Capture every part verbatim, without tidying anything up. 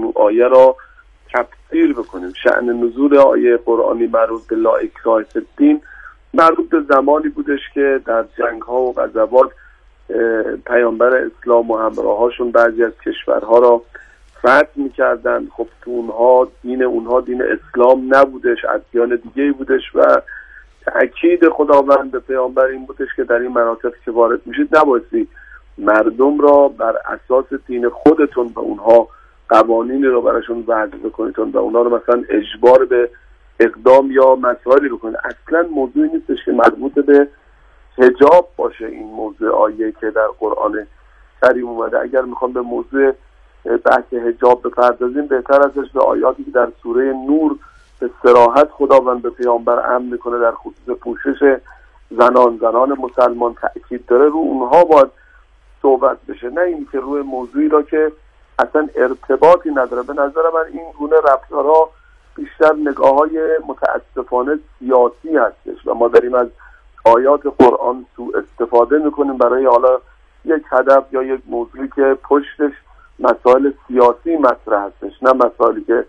آیه را تفسیر بکنیم. شأن نزول آیه قرآنی مربوط به لا اکراه فی الدین مربوط به زمانی بودش که در جنگ ها و غزوات پیامبر اسلام و همراهاشون بعضی از کشورها را فتح می‌کردن. خب تو اونها دین اونها دین اسلام نبودش، ادیان دیگه‌ای بودش و تأکید خداوند به پیامبر این بودش که در این مناطق که وارد میشید نبایستی مردم را بر اساس دین خودتون به اونها قوانینی رو براشون وضع بکنید و اونها رو مثلا اجبار به اقدام یا مسائلی بکنید. اصلا موضوعی نیستش که مربوط به حجاب باشه. این موضوع آیه که در قرآن کریم اومده، اگر میخوام به موضوع بحث حجاب بپردازیم بهتر ازش به آیاتی که در سوره نور به صراحت خداوند به پیامبر امر میکنه در خصوص پوشش زنان زنان مسلمان تأکید داره، رو اونها باید صحبت بشه، نه این که روی موضوعی را که اصلا ارتباطی نداره. به نظر من این گونه رفتارها بیشتر نگاه‌های متاسفانه سیاسی هستش و ما داریم از آیات قرآن سوء استفاده میکنیم برای حالا یک هدف یا یک موضوعی که پشتش مسائل سیاسی مطرح هستش، نه مسائلی که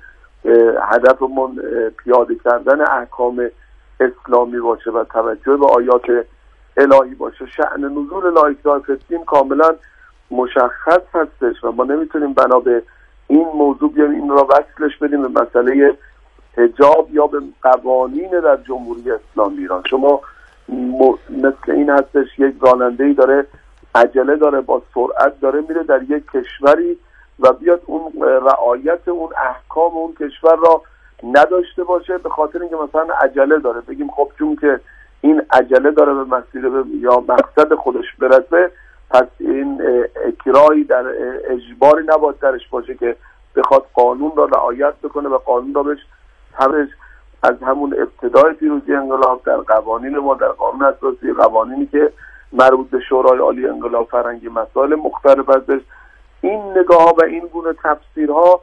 هدفمون پیاده کردن احکام اسلامی باشه و توجه به آیات الهی باشه. شأن نزول لا اکراه فی الدین کاملا مشخص هستش و ما نمیتونیم بنا به این موضوع بیایم این را وصلش بدیم به مسئله حجاب یا به قوانین در جمهوری اسلامی ایران. شما م... مثل این هستش یک راننده‌ای داره عجله داره با سرعت داره میره در یک کشوری و بیاد اون رعایت اون احکام اون کشور را نداشته باشه به خاطر اینکه مثلا عجله داره، بگیم خب چون که این عجله داره به مسیر یا مقصد خودش برسه پس این اکراهی در اجباری نباید درش باشه که بخواد قانون را رعایت بکنه و قانون را بهش همش از همون ابتدای پیروزی انقلاب در قوانین ما، در قانون اساسی، قوانینی که مربوط به شورای عالی انقلاب فرهنگی، مسائل مختلف ازش، این نگاه ها و این گونه تفسیرها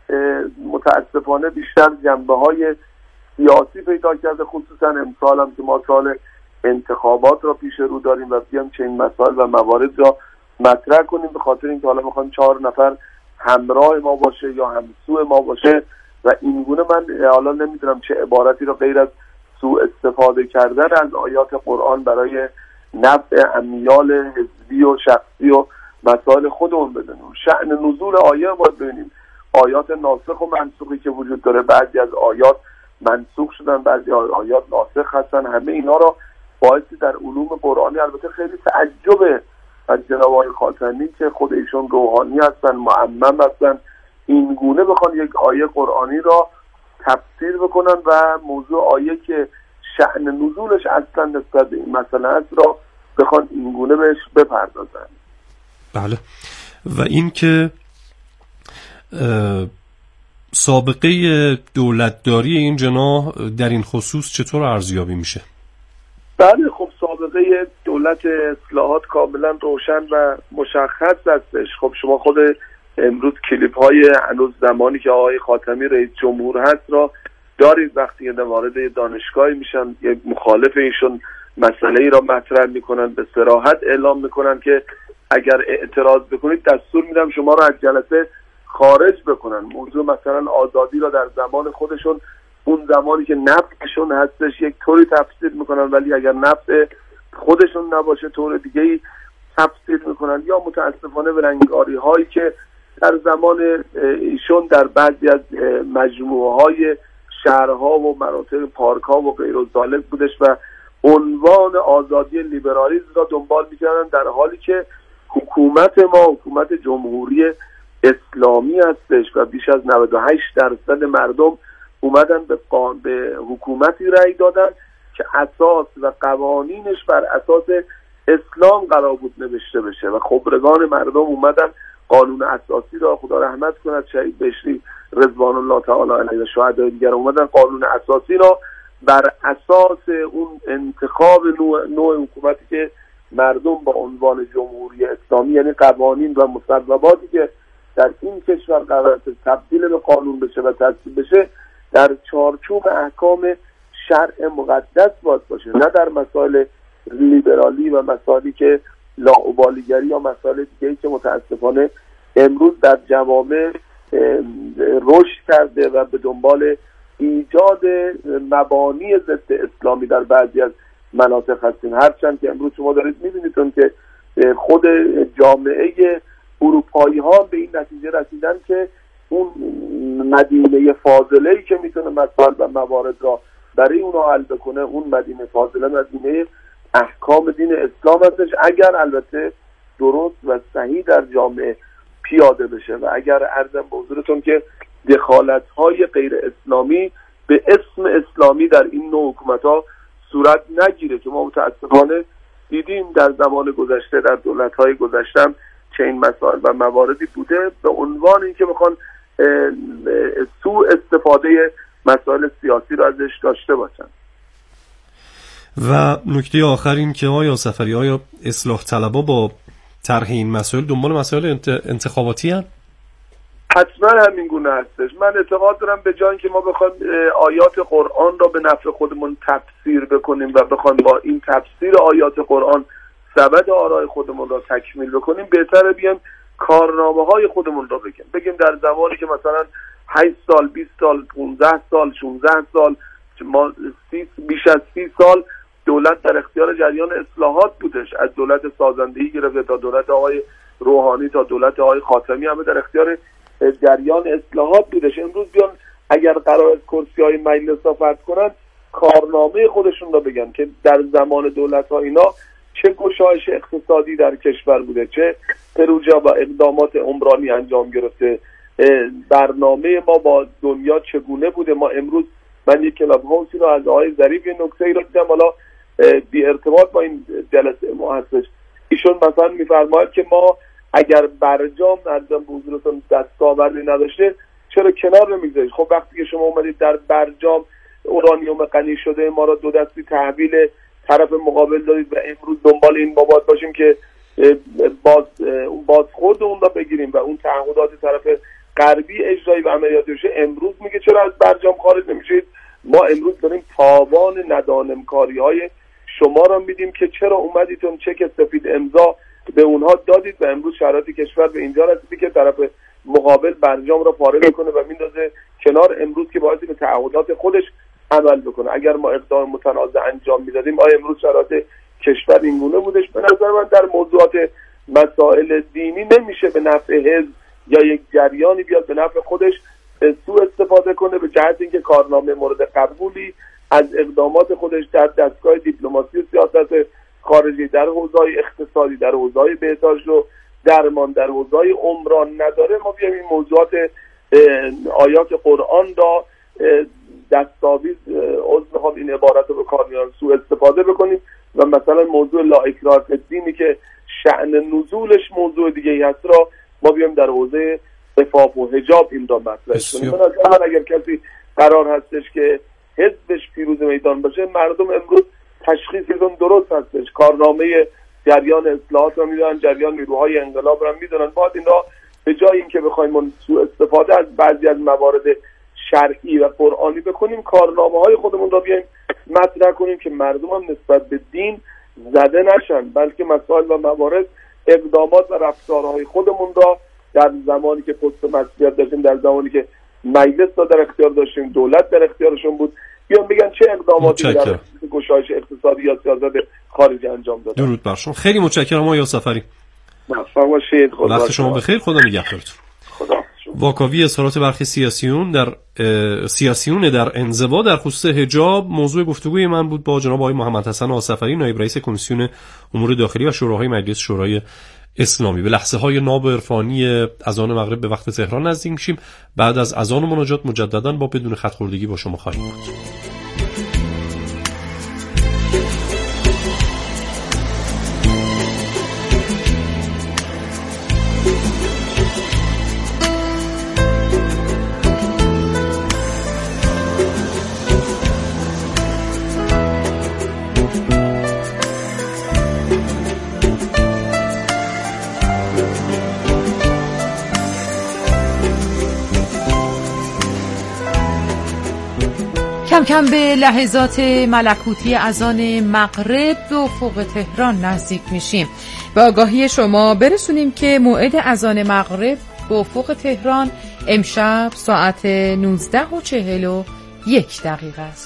متاسفانه بیشتر جنبه های سیاسی پیدا کرده، خصوصا امسال هم که ما سال انتخابات را پیش رو داریم و بیام چنین مسائل و موارد را مطرح کنیم به خاطر اینکه حالا میخوان چهار نفر همراه ما باشه یا همسو ما باشه و این گونه. من حالا نمیدونم چه عبارتی را غیر از سوء استفاده کردن از آیات قرآن برای نفع امیال حزبی و شخصی و مسائل خودمون بدونیم. شأن نزول آیه باید ببینیم آیات ناسخ و منسوخی که وجود داره، بعضی از آیات منسوخ شدن، بعضی آیات ناسخ هستن. همه اینا را باعثی در علوم قرآنی البته خیلی تعجبه از جناب آقای خاتمی که خود ایشون روحانی هستن، معمم هستن، این گونه بخوان یک آیه قرآنی را تفسیر بکنن و موضوع آیه که شأن نزولش اصلا نسبت به این مسئله است را بخوان این گونه بهش بپردازن. بله. و این که سابقه دولتداری این جناح در این خصوص چطور ارزیابی میشه؟ بله خب سابقه دولت اصلاحات کاملا روشن و مشخص هستش. خب شما خود امروز کلیپ های هنوز زمانی که آقای خاتمی رئیس جمهور هست را دارید، وقتی که وارد دانشگاهی میشن یک مخالف ایشون مسئله ای را مطرح میکنن به صراحت اعلام میکنن که اگر اعتراض بکنید دستور میدم شما را از جلسه خارج بکنن. موضوع مثلا آزادی را در زمان خودشون، اون زمانی که نفعشون هستش یک طوری تفسیر میکنن ولی اگر نفع خودشون نباشه طور دیگه‌ای تفسیر میکنن، یا متاسفانه به رنگاری هایی که در زمان ایشون در بعضی از مجموعه های شهرها و مناطق پارک ها و غیر ذالک بودش و عنوان آزادی لیبرالیسم را دنبال میکردن، در حالی که حکومت ما حکومت جمهوری اسلامی هستش و بیش از نود و هشت درصد مردم اومدن به, قان... به حکومتی رأی دادن که اساس و قوانینش بر اساس اسلام قرار بود نوشته بشه و خبرگان مردم اومدن قانون اساسی را، خدا رحمت کند شهید بشری رضوان الله تعالی علیه و شهدای دیگر، اومدن قانون اساسی را بر اساس اون انتخاب نوع, نوع حکومتی که مردم با عنوان جمهوری اسلامی، یعنی قوانین و مصوباتی که در این کشور قرار تبدیل به قانون بشه و تصویب بشه در چارچوب احکام شرع مقدس باید باشه، نه در مسائل لیبرالی و مسائلی که لاابالیگری یا مسائل دیگه‌ای که متاسفانه امروز در جوامع رشد کرده و به دنبال ایجاد مبانی ضد اسلامی در بعضی از مناطق هستیم. هرچند که امروز شما دارید می‌بینید که خود جامعه اروپایی ها به این نتیجه رسیدن که اون مدینه فاضله‌ای که میتونه مسائل و موارد را برای اونها حل بکنه، اون مدینه فاضله مدینه احکام دین اسلام هستش، اگر البته درست و صحیح در جامعه پیاده بشه و اگر عرضم به حضورتون که دخالت‌های غیر اسلامی به اسم اسلامی در این نوع حکومت‌ها صورت نگیره، که ما متاسفانه دیدیم در زمان گذشته در دولت‌های گذشته چه این مسائل و مواردی بوده به عنوان اینکه بخوان سوء استفاده مسائل سیاسی را ازش داشته باشن. و نکته آخر این که آیا سفری آیا اصلاح طلبا با طرح این مسائل دنبال مسائل انتخاباتی هستند؟ حتما همین گونه هستش. من اعتقاد دارم به جای اینکه ما بخوایم آیات قرآن را به نفع خودمون تفسیر بکنیم و بخوایم با این تفسیر آیات قرآن سبد آرای خودمون را تکمیل بکنیم، بهتره بیایم کارنامه های خودمون را بگیم بگیم در زمانی که مثلا هشت سال، بیست سال، پانزده سال، شانزده سال، ما بیش از سی سال دولت در اختیار جریان اصلاحات بودش، از دولت سازندهی گرفته تا دولت آقای روحانی تا دولت آقای خاتمی همه در اختیار جریان اصلاحات بودش. امروز بیان اگر قرار کرسی های مجلس را فرض کنن، کارنامه خودشون را بگن که در زمان دولت ها اینا چه گشایش اقتصادی در کشور بوده، چه پروژه و اقدامات عمرانی انجام گرفته، برنامه ما با دنیا چگونه بوده. ما امروز من یک کلاب هاوسی رو از آقای ظریف یه نکته‌ای رو دیدم، حالا بی ارتباط با این جلسه ما هستش، ایشون مثلا میفرماید که ما اگر برجام از حضورتون دستاوردی نداشته چرا کنار نمیگذارید؟ خب وقتی که شما اومدید در برجام اورانیوم غنی شده ما را دو دستی تحویل طرف مقابل دادید و امروز دنبال این بابات باشیم که باز بازخورد اون را بگیریم و اون تعهدات طرف غربی اجرایی و عملیاتی بشه، امروز میگه چرا از برجام خارج نمیشید؟ ما امروز داریم تاوان ندانمکاری های شما را میدیم که چرا اومدیتون چک سفید امضا به اونها دادید و امروز شرایط کشور به اینجا رسیده که طرف مقابل برجام را پاره میکنه و میندازه کنار، امروز که باید به تعهدات خودش عمل بکنه. اگر ما اقدام متنازع انجام میدادیم آیا امروز شرایط کشور اینگونه بودش؟ به نظر من در موضوعات مسائل دینی نمیشه به نفع حزب یا یک جریانی بیاد به نفع خودش سوء استفاده کنه به جهت اینکه کارنامه مورد قبولی از اقدامات خودش در دستگاه دیپلماسی و سیاست خارجی در حوزه‌های اقتصادی، در حوزه‌های بهداشت و درمان، در حوزه‌های عمران نداره. ما بیایم این موضوعات آیات قرآن را دستاویز عذر می‌خوام این عبارت رو به کار میارم سوء استفاده بکنیم و مثلا موضوع لا اکراه فی الدینی که شأن نزولش موضوع دیگه ای هست را ما بیایم در حوزه عفاف و حجاب این را مطرح کنیم. من از اگر کسی قرار هستش که حزبش پیروز میدان باشه، مردم امروز تشخیصشون درست هستش، کارنامه جریان اصلاحات رو میدونن، جریان نیروهای انقلاب رو میدونن. باید این را به جای اینکه بخوایم سوء استفاده از بعضی از موارد شرعی و قرآنی بکنیم، کارنامه های خودمون را بیایم مطرح کنیم که مردم هم نسبت به دین زده نشن، بلکه مسائل و موارد اقدامات و رفتارهای خودمون را در زمانی که پست مسئولیت داشتیم، در زمانی که مجلس را در اختیار داشتیم، دولت در اختیارشون بود، بیان بگن چه اقداماتی در گشایش اقتصادی یا سیاست خارجی انجام دادن. درود بر شما. خیلی متشکرم آقای سفری. موفق باشید. خدا وقت شما بخیر. خدا نگهدارتون. خدا. واکاوی اظهارات برخی سیاسیون در سیاسیون در انزوا در خصوص حجاب موضوع گفتگوی من بود با جناب آقای محمد حسن آصفری، نایب رئیس کمیسیون امور داخلی و شوراهای مجلس شورای اسلامی. به لحظه های ناب و عرفانی اذان مغرب به وقت تهران نزدیک میشیم. بعد از اذان و مناجات مجددا با بدون خط خوردگی با شما خواهیم بود. کم کم به لحظات ملکوتی اذان مغرب به افق تهران نزدیک میشیم. به آگاهی شما برسونیم که موعد اذان مغرب به افق تهران امشب ساعت نوزده و چهل و یک دقیقه است.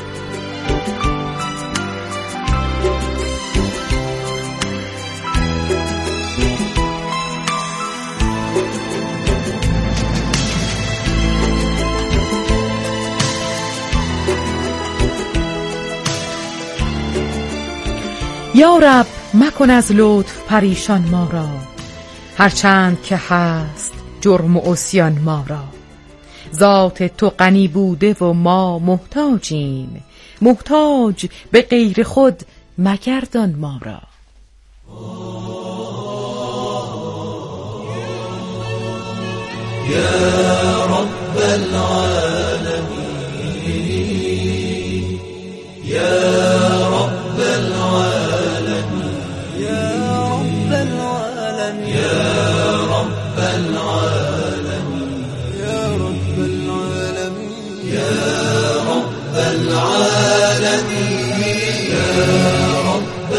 یا رب مکن از لطف پریشان ما را، هرچند که هست جرم و عصیان ما را. ذات تو غنی بوده و ما محتاجیم، محتاج به غیر خود مگردان ما را. یا رب العالمین، یا رب العالمین، یا رب العالمین، یا رب العالمین، یا رب العالمین، یا رب العالمین، یا رب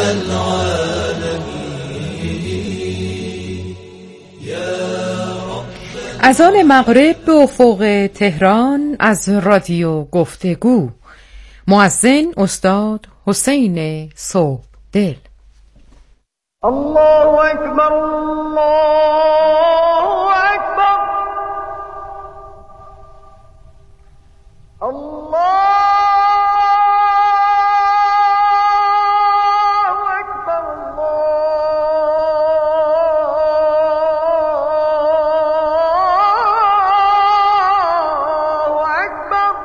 العالمین، یا رب. اذان مغرب به افق تهران از رادیو گفتگو. مؤذن استاد حسین صبحدل. الله اکبر، الله اکبر، الله اکبر، الله اکبر.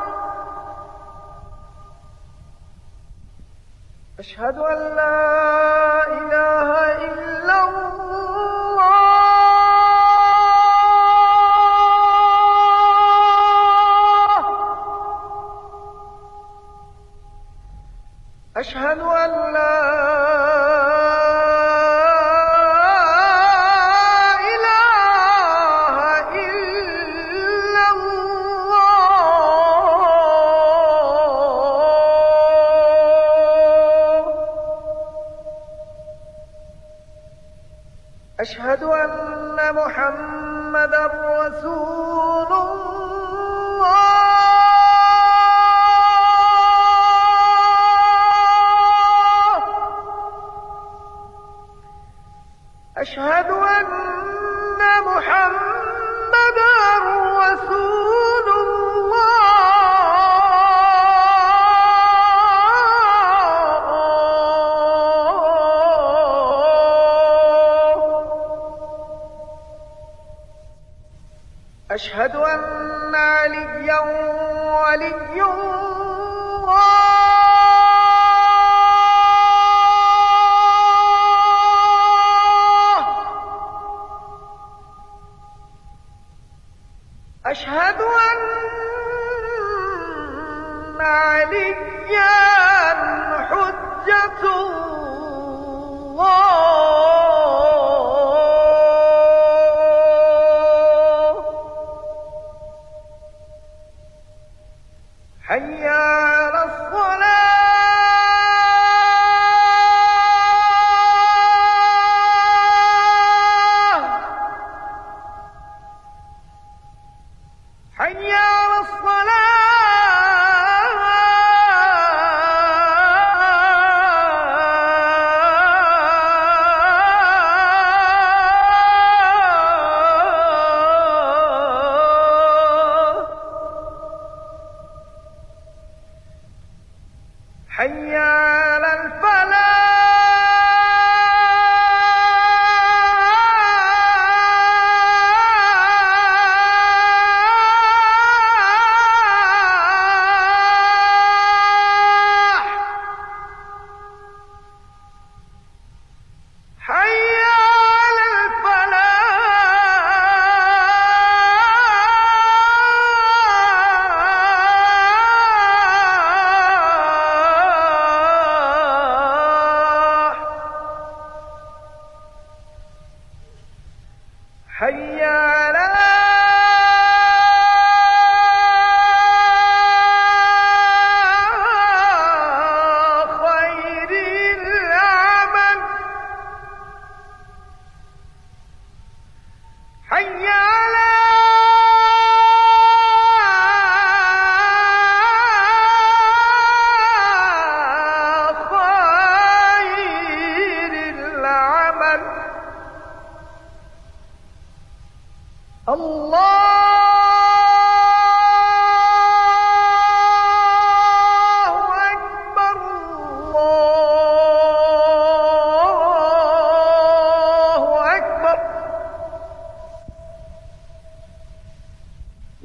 اشهد ان لا اله الا الله، اشهد ان لا اله الا الله، اشهد ان محمدا رسول الله، اشهد ان محمدا رسول الله، اشهد ان عليا ولي الله، اشهد ان عليا حجة الله. حي على الصلاة، حي على الصلاة، حي على الفلاح،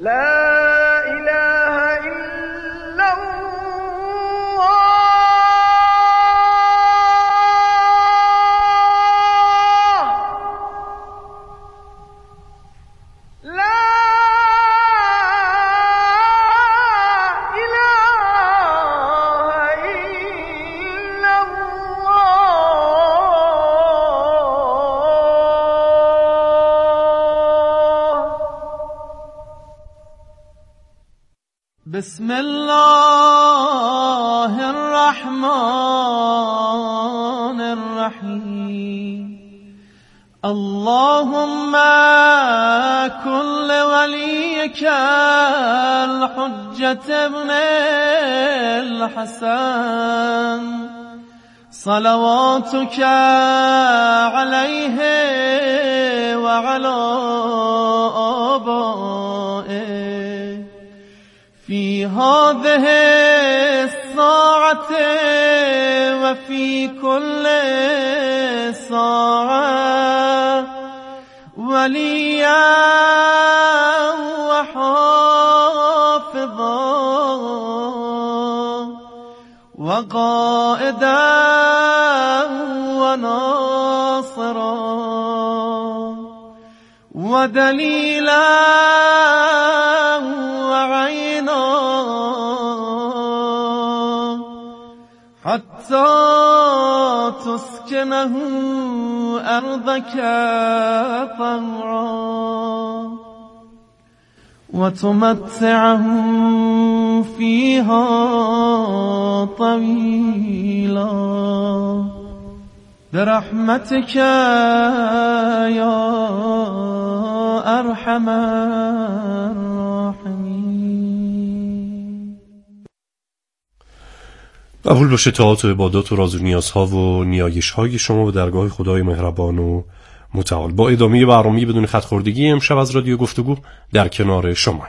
بسم الله الرحمن الرحیم اللهم كل وليك الحجة ابن الحسن صلواتك عليه وعلى آبائه في هذه الساعة وفي كل ساعة وليا وحافظا وقائدا وناصرا ودليلا وعينا حتى تسكنه أرضك طوعا وتمتعه فيها طويلا برحمتك يا أرحم الراحمين. قبول باشه طاعات و عبادات و راز و نیازها و نیایش‌های شما به درگاه خدای مهربان و متعال. با ادامه برنامه بدون خط‌خوردگی امشب از رادیو گفتگو در کنار شما.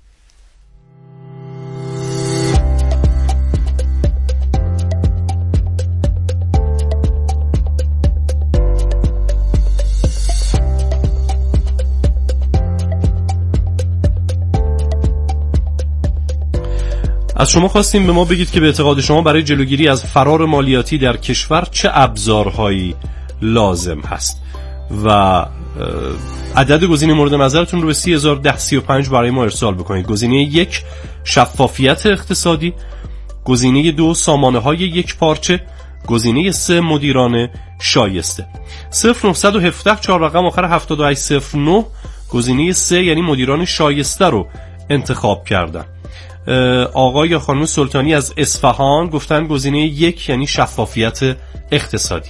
از شما خواستیم به ما بگید که به اعتقاد شما برای جلوگیری از فرار مالیاتی در کشور چه ابزارهایی لازم هست و عدد گزینه مورد نظرتون رو به سی هزار و ده سی و پنج برای ما ارسال بکنید. گزینه یک شفافیت اقتصادی، گزینه دو سامانه های یک پارچه، گزینه سه مدیران شایسته. صفر نه یک هفت چهار رقم آخر هفتاد و هشت صفر نه گزینه سه یعنی مدیران شایسته رو انتخاب کردن. آقای یا خانم سلطانی از اصفهان گفتن گزینه یک یعنی شفافیت اقتصادی.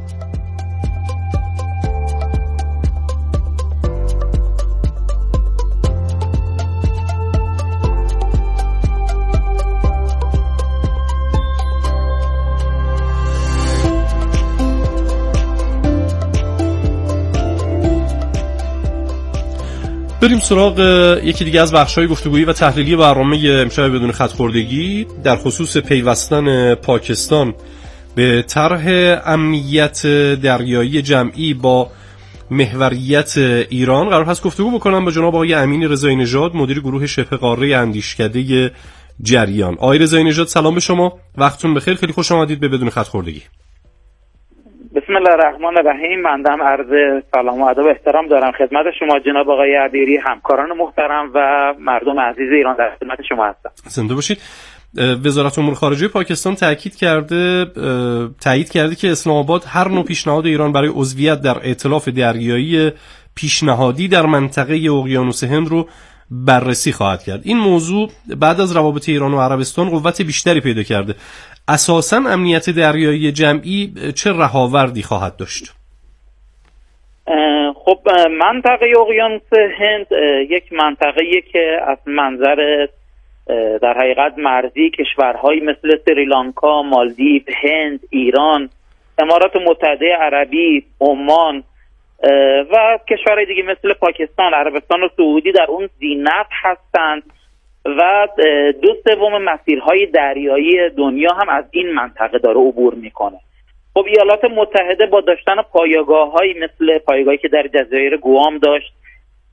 بریم سراغ یکی دیگه از بخش‌های گفتگویی و تحلیلی برنامه امشب بدون خط‌خوردگی در خصوص پیوستن پاکستان به طرح امنیت دریایی جمعی با محوریت ایران. قرار هست گفتگو بکنم با جناب آقای امین رضایی نژاد، مدیر گروه شبه قاره اندیشکده جریان. آقای رضایی نژاد سلام به شما، وقتتون بخیر، خیلی خوش آمدید به بدون خط‌خوردگی. بسم الله الرحمن الرحیم. من هم عرض سلام و ادب و احترام دارم خدمت شما جناب آقای عبیری، همکاران محترم و مردم عزیز ایران در خدمت شما هستم. زنده باشید. وزارت امور خارجه پاکستان تاکید کرده تایید کرده که اسلام آباد هر نوع پیشنهاد ایران برای عضویت در ائتلاف دریایی پیشنهادی در منطقه اقیانوس هند رو بررسی خواهد کرد. این موضوع بعد از روابط ایران و عربستان قوت بیشتری پیدا کرده. اساساً امنیت دریایی جمعی چه رهاوردی خواهد داشت؟ خب منطقه اقیانوس هند یک منطقه‌ایه که از منظر در حقیقت مرزی کشورهایی مثل سریلانکا، مالدیو، هند، ایران، امارات متحده عربی، عمان و کشورهای دیگه مثل پاکستان، عربستان و سعودی در اون زینف هستند و دو سوم مسیرهای دریایی دنیا هم از این منطقه داره عبور میکنه. خب ایالات متحده با داشتن پایگاه‌هایی مثل پایگاهی که در جزایر گوام داشت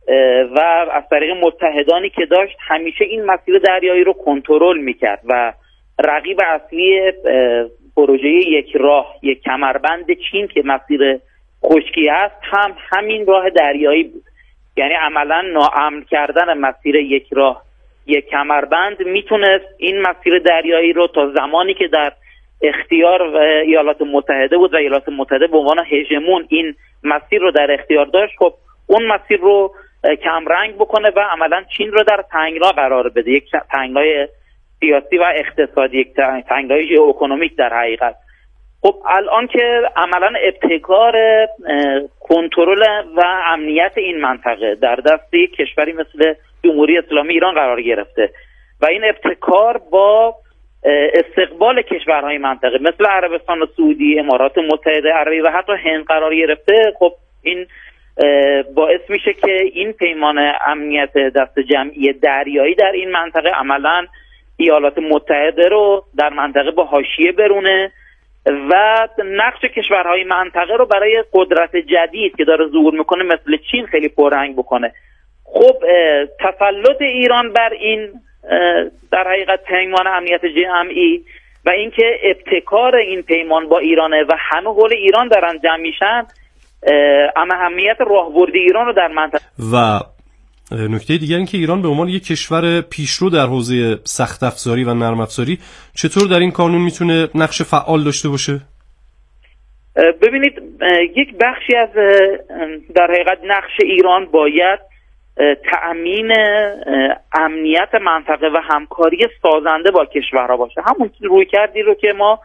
و از طریق متحدانی که داشت همیشه این مسیر دریایی رو کنترل میکرد و رقیب اصلی پروژه یک راه، یک کمربند چین که مسیر خشکی است هم همین راه دریایی بود. یعنی عملا ناامن کردن مسیر یک راه، یک کمربند میتونست این مسیر دریایی رو تا زمانی که در اختیار ایالات متحده بود و ایالات متحده به عنوان هژمون این مسیر رو در اختیار داشت، خب اون مسیر رو کمرنگ بکنه و عملا چین رو در تنگنا قرار بده، یک تنگنای سیاسی و اقتصادی، یک تنگنای ژئواکونومیک در حقیقت. خب الان که عملا ابتکار کنترل و امنیت این منطقه در دست یک کشوری مثل جمهوری اسلامی ایران قرار گرفته و این ابتکار با استقبال کشورهای منطقه مثل عربستان سعودی، امارات متحده عربی و حتی هند قرار گرفته، خب این باعث میشه که این پیمان امنیت دست جمعی دریایی در این منطقه عملاً ایالات متحده رو در منطقه به حاشیه برونه و نقش کشورهای منطقه رو برای قدرت جدید که داره ظهور میکنه مثل چین خیلی پررنگ بکنه. خب تسلط ایران بر این در حقیقت پیمان امنیت جمعی و اینکه ابتکار این پیمان با ایرانه و همه حول ایران دارن جمع میشن، اهمیت راهبردی ایران رو در منطقه. و نکته دیگر این که ایران به عنوان یک کشور پیشرو در حوزه سخت افزاری و نرم افزاری چطور در این کانون میتونه نقش فعال داشته باشه؟ ببینید، یک بخشی از در حقیقت نقش ایران باید تأمین امنیت منطقه و همکاری سازنده با کشورها باشه. همون روی کردی رو که ما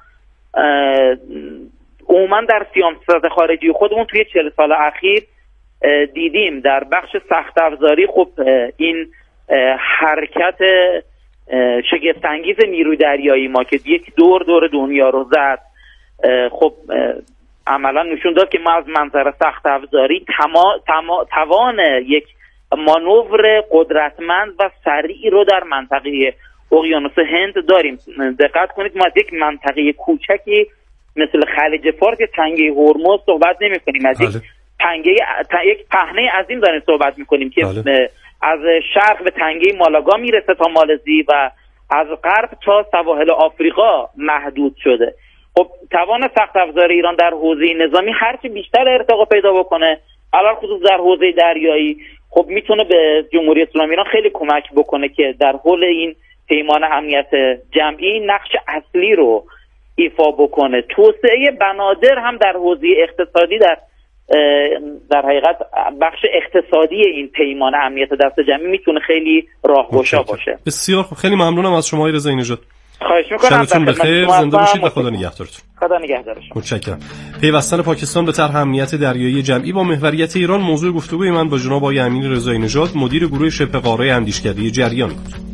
عموما در سیاست خارجی خودمون توی چهل سال اخیر دیدیم. در بخش سخت افزاری خب این حرکت شگفت‌انگیز نیروی دریایی ما که یک دور دور دنیا رو زد، خب عملا نشون داد که ما از منظر سخت افزاری تما، تما، توان یک مانور قدرتمند و سریع رو در منطقه اقیانوس هند داریم. دقت کنید، ما از یک منطقه کوچکی مثل خلیج فارس یا تنگه هرمز صحبت نمی کنیم، از یک تنگه یک پهنه عظیم داریم صحبت میکنیم که بله. از شرق به تنگه مالاگا میرسه تا مالزی و از غرب تا سواحل آفریقا محدود شده. خب توان سخت افزار ایران در حوزه نظامی هرچی بیشتر ارتقا پیدا بکنه، علاوه خصوص در حوزه دریایی، خب میتونه به جمهوری اسلامی ایران خیلی کمک بکنه که در حول این پیمان امنیت جمعی نقش اصلی رو ایفا بکنه. توسعه بنادر هم در حوزه اقتصادی در در حقیقت بخش اقتصادی این پیمان امنیت دست جمعی میتونه خیلی راهگشا باشه. بسیار خوب، خیلی ممنونم از شما رضایی نژاد. خواهش میکنم. شبتون بخیر، زنده باشید و خدا نگهدارتون. خدا نگهدار شما. متشکرم. پیوستن پاکستان به طرح امنیت دریایی جمعی با محوریت ایران موضوع گفتگوی من با جناب آقای امین رضایی نژاد، مدیر گروه شبه قاره اندیشکده جریان بود.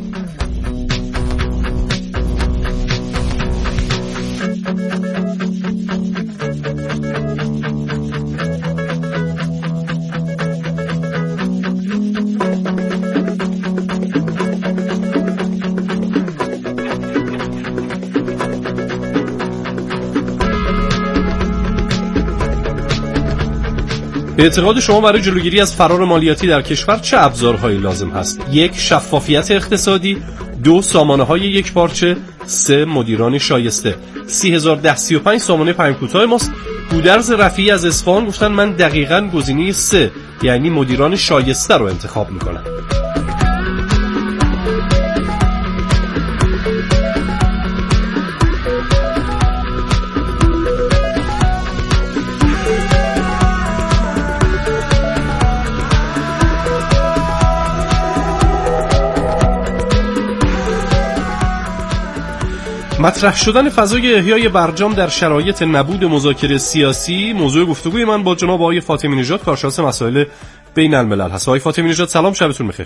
به اعتقاد شما برای جلوگیری از فرار مالیاتی در کشور چه ابزارهایی لازم هست؟ یک، شفافیت اقتصادی. دو، سامانه‌های یک پارچه. سه، مدیران شایسته. سی هزار ده سی و پنج سامانه پیام کوتاه ماست. گودرز رفیعی از اصفهان گفتن من دقیقاً گزینه سه، یعنی مدیران شایسته رو انتخاب میکنم. مطرح شدن فضای احیای برجام در شرایط نبود مذاکره سیاسی موضوع گفتگوی من با جناب آقای فاطمی نژاد، کارشناس مسائل بین الملل هست. آقای فاطمی نژاد سلام، شبتون بخیر.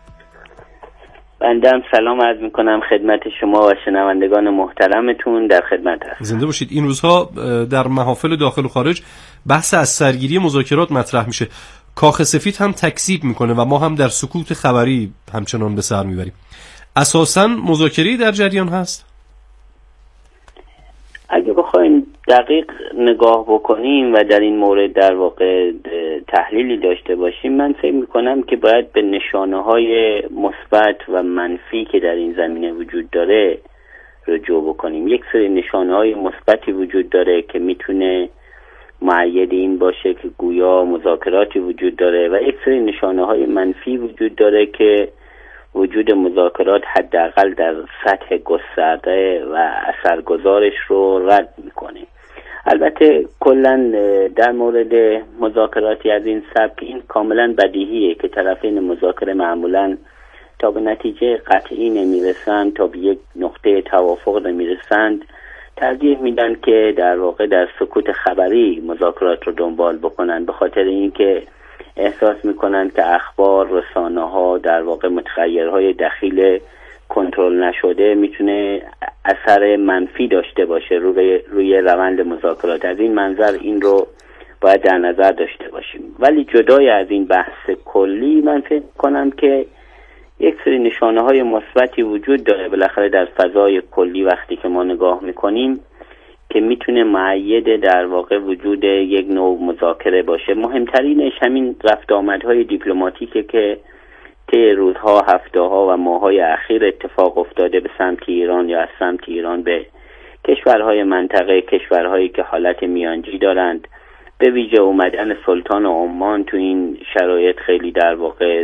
بنده هم سلام عرض میکنم خدمت شما و شنوندگان محترمتون، در خدمت هست. زنده باشید. این روزها در محافل داخل و خارج بحث از سرگیری مذاکرات مطرح میشه. کاخ سفید هم تکذیب میکنه و ما هم در سکوت خبری همچنان به سر میبریم. اساساً مذاکره‌ای در جریان هست؟ اگه بخوایم دقیق نگاه بکنیم و در این مورد در واقع تحلیلی داشته باشیم، من فکر میکنم که باید به نشانه های مثبت و منفی که در این زمینه وجود داره رجوع بکنیم. یک سری نشانه های مثبتی وجود داره که میتونه مؤید این باشه که گویا مذاکراتی وجود داره و یک سری نشانه های منفی وجود داره که وجود مذاکرات حداقل در سطح گسترده و اثرگذارش رو رد میکنه. البته کلا در مورد مذاکراتی از این سبک این کاملا بدیهیه که طرفین مذاکره معمولا تا به نتیجه قطعی نمیرسند، تا به یک نقطه توافق نمیرسند، ترجیح میدن که در واقع در سکوت خبری مذاکرات رو دنبال بکنن، به خاطر اینکه احساس میکنن که اخبار، رسانه ها، در واقع متغیرهای دخیل کنترل نشده میتونه اثر منفی داشته باشه روی روی روند مذاکرات. از این منظر این رو باید در نظر داشته باشیم. ولی جدای از این بحث کلی، من فکر کنم که یک سری نشانه های مثبتی وجود داره بالاخره در فضای کلی وقتی که ما نگاه میکنیم که میتونه مؤید در واقع وجود یک نوع مذاکره باشه. مهمترینش همین رفت آمدهای دیپلماتیکه که طی روزها، هفته‌ها و ماه‌های اخیر اتفاق افتاده به سمت ایران یا از سمت ایران به کشورهای منطقه، کشورهایی که حالت میانجی دارند. به ویژه اومدن سلطان عمان تو این شرایط خیلی در واقع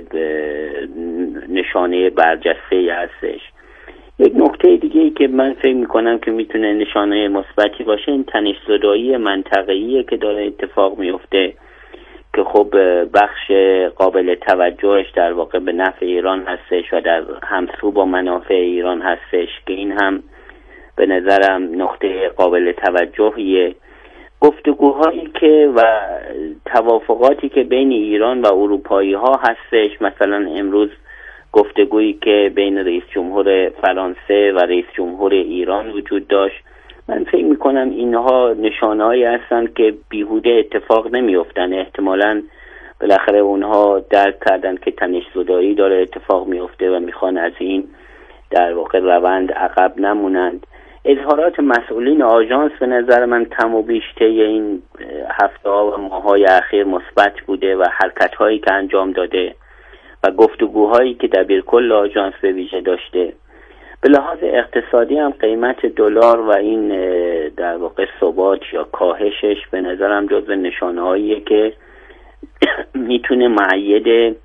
نشانه برجسته‌ای هستش. یک نکته دیگه ای که من فکر میکنم که میتونه نشانه مثبتی باشه این تنش‌زدایی منطقه‌ایه که داره اتفاق میفته که خب بخش قابل توجهش در واقع به نفع ایران هستش و در همسو با منافع ایران هستش که این هم به نظرم نقطه قابل توجهیه. گفتگوهایی که و توافقاتی که بین ایران و اروپایی ها هستش، مثلا امروز گفتگویی که بین رئیس جمهور فرانسه و رئیس جمهور ایران وجود داشت، من فکر میکنم اینها نشانه‌هایی هستند که بیهوده اتفاق نمیافتن. احتمالاً بالاخره اونها درک کردن که تنش‌زدایی داره اتفاق میفته و میخوان از این در واقع روند عقب نمونند. اظهارات مسئولین آژانس به نظر من کم و بیش طی این هفته‌ها و ماه‌های اخیر مثبت بوده و حرکت‌هایی که انجام داده و گفتگوهایی که دبیرکل آژانس به ویژه داشته. به لحاظ اقتصادی هم قیمت دلار و این در واقع ثبات یا کاهشش به نظرم جزو نشانه‌هاییه که میتونه مؤید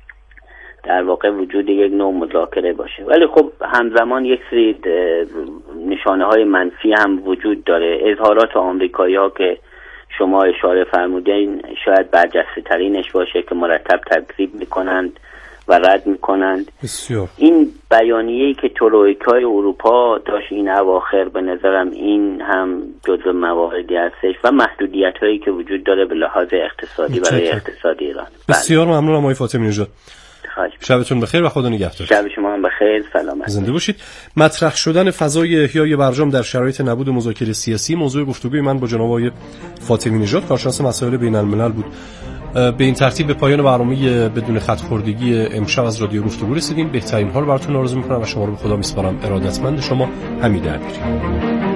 در واقع وجود یک نوع مذاکره باشه. ولی خب همزمان یک سری نشانه‌های منفی هم وجود داره. اظهارات آمریکایی‌ها که شما اشاره فرمودین شاید برجسته ترینش باشه که مرتب تکذیب میکنند و رد میکنند. بسیار. این بیانیه‌ای که ترویکای اروپا داشت این اواخر به نظرم این هم جزو مواردی هستش و محدودیت‌هایی که وجود داره به لحاظ اقتصادی برای اقتصاد ایران. بسیار ممنونم آقای فاطمی نژاد. شبتون بخیر و خدا نگهدار. شب شما هم بخیر، سلامت. زنده باشید. مطرح شدن فضای احیای برجام در شرایط نبود مذاکره سیاسی موضوع گفتگوی من با جناب آقای فاطمی نژاد، کارشناس مسائل بین الملل بود. به این ترتیب به پایان برنامه بدون خط خوردگی امشب از رادیو گفتگو رسیدیم. بهترین حال براتون آرزو می‌کنم و شما رو به خدا می‌سپارم. ارادتمند شما، حمید امیری.